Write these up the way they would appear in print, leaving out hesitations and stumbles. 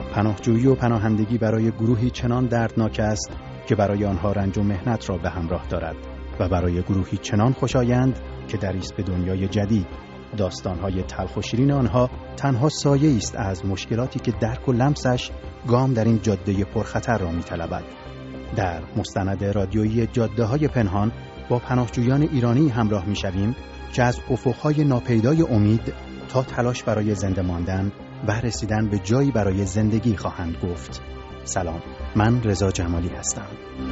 پناهجویی و پناهندگی برای گروهی چنان دردناک است که برای آنها رنج و محنت را به همراه دارد و برای گروهی چنان خوشایند که دریست به دنیای جدید. داستان‌های تلخ و شیرین آنها تنها سایه‌ای است از مشکلاتی که درک و لمسش گام در این جاده پرخطر را می‌طلبد. در مستند رادیویی جاده‌های پنهان با پناهجویان ایرانی همراه می‌شویم که از افق‌های ناپیدای امید تا تلاش برای زنده ماندن و رسیدن به جایی برای زندگی خواهند گفت. سلام، من رضا جمالی هستم.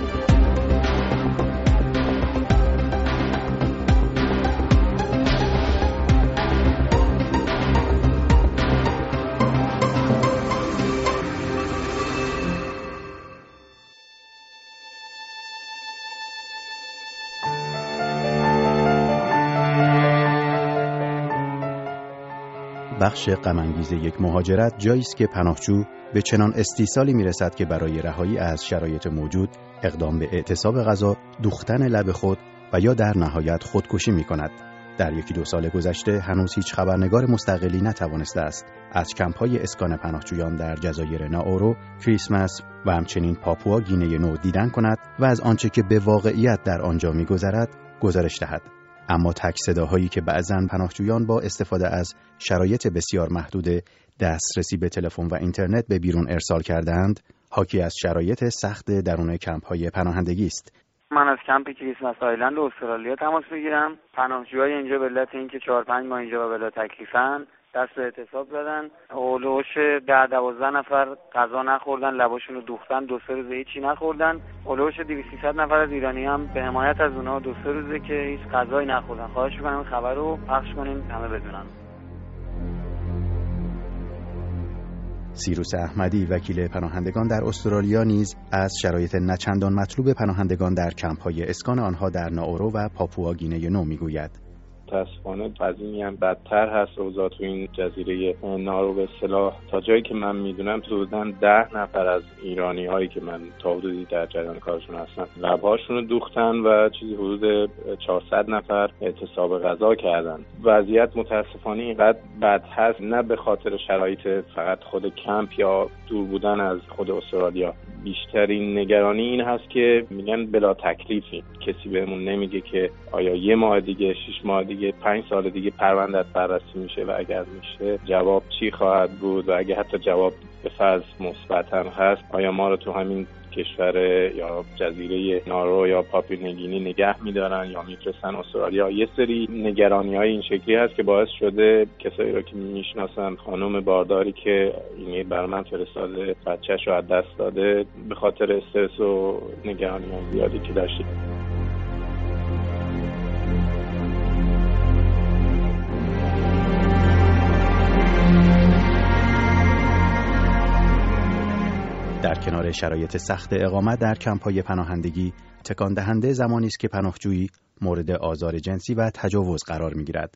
بخش غم‌انگیز یک مهاجرت جایی است که پناهجو به چنان استیصالی میرسد که برای رهایی از شرایط موجود اقدام به اعتصاب غذا، دوختن لب خود و یا در نهایت خودکشی می‌کند. در 1-2 سال گذشته هنوز هیچ خبرنگار مستقلی نتوانسته است از کمپ‌های اسکان پناهجویان در جزایر نائورو، کریسمس و همچنین پاپوا گینه نو دیدن کند و از آنچه که به واقعیت در آنجا می‌گذرد گزارش دهد. اما تک صداهایی که بعضاً پناهجویان با استفاده از شرایط بسیار محدود دسترسی به تلفن و اینترنت به بیرون ارسال کردند، حاکی از شرایط سخت درون کمپ‌های پناهندگی است. من از کمپ کریسمس آیلند استرالیا تماس میگیرم. پناهجوهای اینجا به علت اینکه 4-5 ماه اینجا بلا تکلیفن دست به اعتصاب زدن. هولوش 10-12 نفر غذا نخوردن، لباشون رو دوختن، 2-3 روز هیچی نخوردن. هولوش 200-300 نفر از ایرانی هم به حمایت از اونها 2-3 روزه که هیچ غذایی نخوردن. خواهش می‌کنم این خبر رو پخش کنین همه بدونن. سیروس احمدی وکیل پناهندگان در استرالیا نیز از شرایط نچندان مطلوب پناهندگان در کمپ‌های اسکان آنها در نائورو و پاپوا گینه نو میگوید. متاسفانه از این هم بدتر هست اوضاع تو این جزیره نائورو. به اصطلاح تا جایی که من میدونم حدوداً 10 نفر از ایرانی هایی که من تا حدودی در جریان کارشون هستم لب‌هاشون رو دوختن و چیزی حدود 400 نفر اعتصاب غذا کردن. وضعیت متاسفانه اینقدر بد هست، نه به خاطر شرایط فقط خود کمپ یا دور بودن از خود استرالیا. بیشترین نگرانی این هست که میگن بلا تکلیفی، کسی بهمون نمیگه که آیا 1 ماه دیگه، 6 ماه دیگه، 5 سال دیگه پرونده‌ات بررسی میشه و اگر میشه جواب چی خواهد بود و اگه حتی جواب به فرض مثبت هم هست آیا ما رو تو همین کشور یا جزیره نائورو یا پاپوا نیوگینی نگه میدارن یا میفرستن استرالیا. یه سری نگرانی‌های این شکلی هست که باعث شده کسایی رو که میشناسن، خانم بارداری که ایمیل برای من فرستاده بچه‌ش رو از دست داده به خاطر استرس و نگرانی‌های زیادی که داشته. در کنار شرایط سخت اقامت در کمپ‌های پناهندگی، تکان دهنده زمانی است که پناهجویی مورد آزار جنسی و تجاوز قرار می‌گیرد.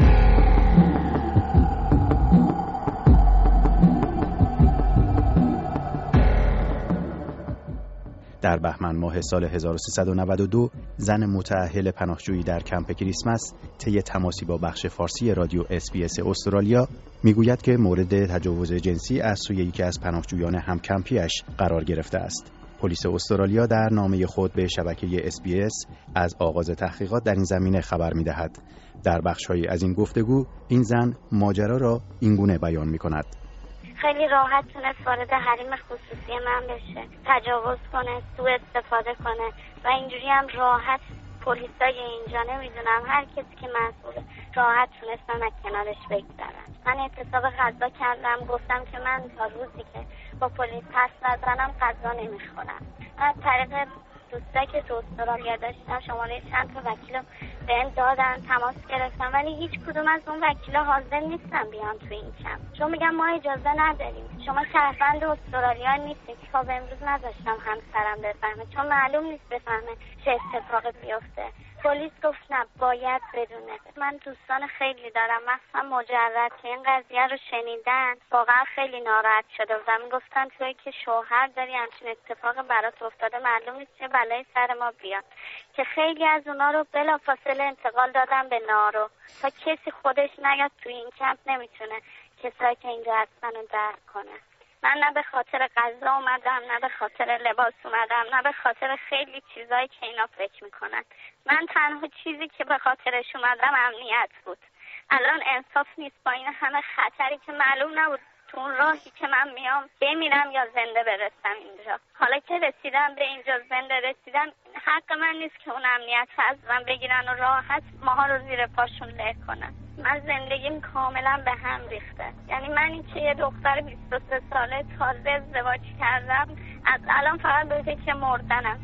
در بهمن ماه سال 1392 زن متأهل پناهجویی در کمپ کریسمس طی تماسی با بخش فارسی رادیو SBS استرالیا میگوید که مورد تجاوز جنسی از سوی یکی از پناهجویان همکمپیش قرار گرفته است. پلیس استرالیا در نامه خود به شبکه SBS از آغاز تحقیقات در این زمینه خبر می‌دهد. در بخش‌هایی از این گفتگو این زن ماجرا را اینگونه بیان می‌کند: خیلی راحت تونست وارد حریم خصوصی من بشه، تجاوز کنه، سوء استفاده کنه و اینجوری هم راحت پلیسای اینجا، نمیدونم، هر کسی که مسئوله راحت تونستن از کنارش بگذرن. من اعتصاب غذا کردم، گفتم که من تا روزی که با پلیس حرف نزنم غذا نمیخورم. از طریق دوستایی که تو استرالیا داشتن شماره چند تا وکیل بهم دادن، تماس گرفتم، ولی هیچ کدوم از اون وکیلا حاضر نیستن بیان تو این کمپ، چون میگم ما اجازه نداریم، شما شهروند استرالیا نیستید. خب امروز نذاشتم همسرم بفهمه، چون معلوم نیست بفهمه چه اتفاقی بیفته. پلیس گفت نه، باید بدونه. من دوستان خیلی دارم، مثلا مجرد که این قضیه رو شنیدن واقعا خیلی ناراحت شده بودم. گفتن توی که شوهر داری همچین اتفاق برات افتاده، معلوم نیست چه بلایی سر ما بیاد، که خیلی از اونا رو بلافاصله انتقال دادن به نائورو تا کسی خودش نیاد توی این کمپ. نمیتونه کسایی که اینجا هستن رو درک کنه. من نه به خاطر غذا اومدم، نه به خاطر لباس اومدم، نه به خاطر خیلی چیزایی که اینا فکر میکنن. من تنها چیزی که به خاطرش اومدم امنیت بود. الان انصاف نیست با این همه خطری که معلوم نبود تو اون راهی که من میام بمیرم یا زنده برسم اینجا. حالا که رسیدم به اینجا، زنده رسیدم، حق من نیست که اون امنیت از من بگیرن و راحت ماها رو زیر پاشون له کنن. من زندگیم کاملا به هم ریخته. یعنی من این که یه دختر 23 ساله تازه ازدواج کردم، از الان فقط به فکر مردنم.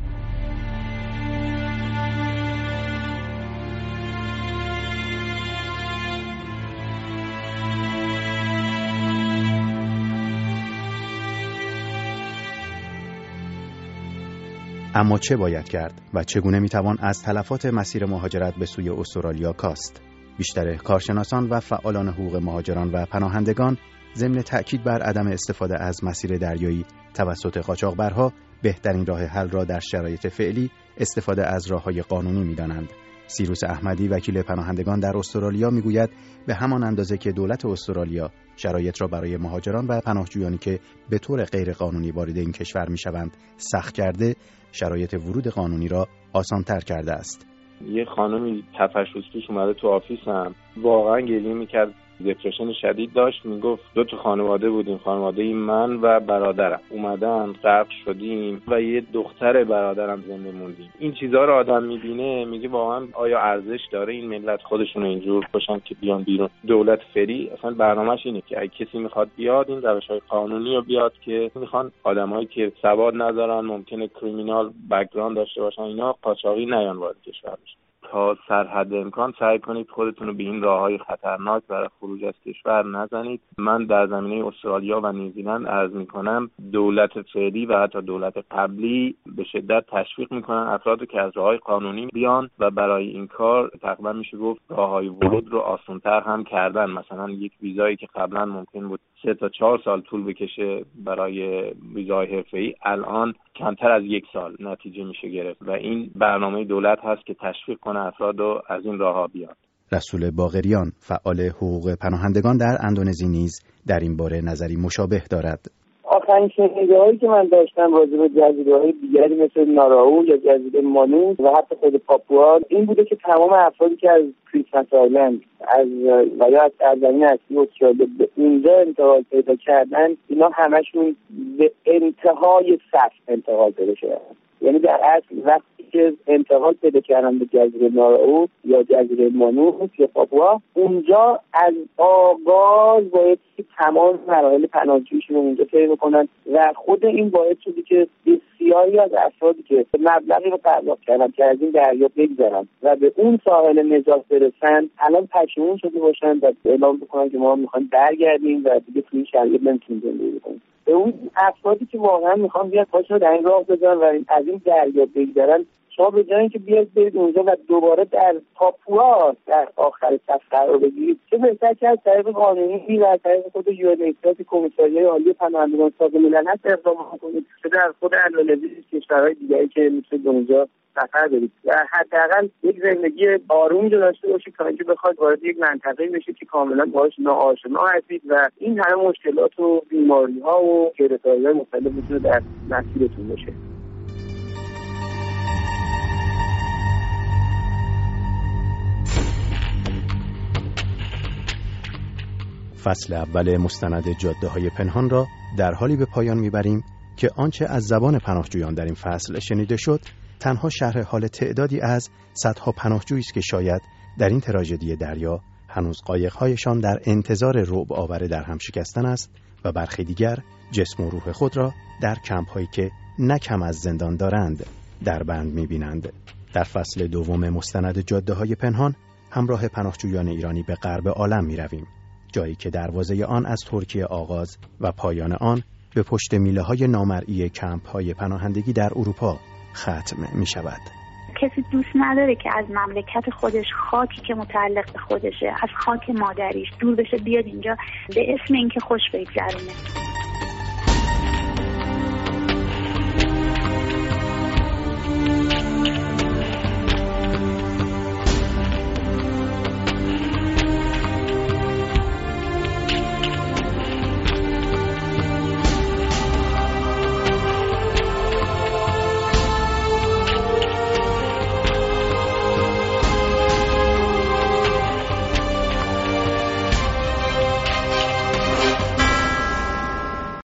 اما چه باید کرد و چگونه میتوان از تلفات مسیر مهاجرت به سوی استرالیا کاست؟ بیشتر کارشناسان و فعالان حقوق مهاجران و پناهندگان ضمن تأکید بر عدم استفاده از مسیر دریایی توسط قاچاقبرها بهترین راه حل را در شرایط فعلی استفاده از راه‌های قانونی می‌دانند. سیروس احمدی وکیل پناهندگان در استرالیا میگوید به همان اندازه که دولت استرالیا شرایط را برای مهاجران و پناهجویانی که به طور غیرقانونی وارد این کشور میشوند سخت کرده، شرایط ورود قانونی را آسان‌تر کرده است. یه خانمی تفشوس پیش اومده تو آفیسم، واقعا گریه میکرد، دپرشن شدید داشت، میگفت 2 تا خانواده بودیم، خانواده من و برادرم اومدن غرق شدیم و یه دختر برادرم زنده موندیم. این چیزها رو آدم میبینه میگه واقعا آیا ارزش داره این ملت خودشون رو اینجور باشن که بیان بیرون؟ دولت فری اصلا برنامه‌اش اینه که اگه کسی میخواد بیاد این روش‌های قانونی رو بیاد که میخوان آدمایی که سواد ندارن، ممکنه کریمینال بک‌گراند داشته باشن، اینا قاچاقی نیان وارد کشور بشن. تا سرحد امکان سعی کنید خودتون رو به این راههای خطرناک برای خروج از کشور نزنید. من در زمینه استرالیا و نیوزیلند عرض میکنم دولت فعلی و حتی دولت قبلی به شدت تشویق میکنن افراد که از راههای قانونی بیان و برای این کار تقریبا میشه گفت راههای ورود رو آسان‌تر هم کردن. مثلا یک ویزایی که قبلا ممکن بود 3 تا 4 سال طول بکشه برای ویزای حرفه‌ای، الان کمتر از 1 سال نتیجه میشه گرفت و این برنامه دولت هست که تشویق کنه افراد رو از این راه‌ها بیان. رسول باقریان فعال حقوق پناهندگان در اندونزی نیز در این باره نظری مشابه دارد. آخرین شنیده‌هایی که من داشتم راجع به جزیره‌های دیگری مثل ناراو یا جزیره مانوس و حتی خود پاپوا این بوده که تمام افرادی که از کریسمس آیلند و یا از سرزمین اصلی استرالیا به اونجا انتقال پیدا کردن، اینا همشون به انتهای سخت انتقال پیدا کردن. یعنی در اصل وقتی که انتقال پیدا کردن به جزیره ناراو یا جزیره مانوس یا پاپوا، اونجا از آغاز باید تمام مراحل پناهجوییشون رو اونجا طی بکنن و خود این باعث شده که بسیاری از افرادی که مبلغی رو پرداخت کردن که از این دریا بگذرن و به اون ساحل نجات برسن، الان پشیمون شده باشن و اعلام بکنن که ما میخوایم برگردیم و دیگه توی این شرایط نمیتونیم زندگی کنیم. به اون افرادی که واقعا میخوان بیاد پاشو در این راه بزنن و از این دریا بگذرن، شما به جای اینکه بیاید برید اونجا و دوباره در پاپوا در آخر صف قرار بگیرید، چه بهتر که از طریق قانونی و از طریق خود UNHCR کمیساریای عالی پناهندگان سازمان ملل هست اقدام کنید که در خود اندونزی کشورهای دیگری که میتونید اونجا سفر برید و حداقل یک زندگی آرومی داشته باشید تا اینکه بخواید وارد یک منطقه‌ای بشید که کاملا باهاش ناآشنا هستید و این همه مشکلات و بیماری‌ها و گرفتاری‌های مختلف میتونه در مسیرتون باشه. فصل اول مستند جاده‌های پنهان را در حالی به پایان میبریم که آنچه از زبان پناهجویان در این فصل شنیده شد تنها شرح حال تعدادی از صدها پناهجویی است که شاید در این تراژدی دریا هنوز قایق‌هایشان در انتظار رعب آور در هم شکستن است و برخی دیگر جسم و روح خود را در کمپ‌هایی که نه کم از زندان دارند در بند می‌بینند. در فصل دوم مستند جاده‌های پنهان همراه پناهجویان ایرانی به غرب عالم می‌رویم، جایی که دروازه آن از ترکیه آغاز و پایان آن به پشت میله‌های نامرئی کمپ‌های پناهندگی در اروپا ختم می‌شود. کسی دوست نداره که از مملکت خودش، خاکی که متعلق به خودشه، از خاک مادریش دور بشه بیاد اینجا به اسم اینکه خوش بگذرونه.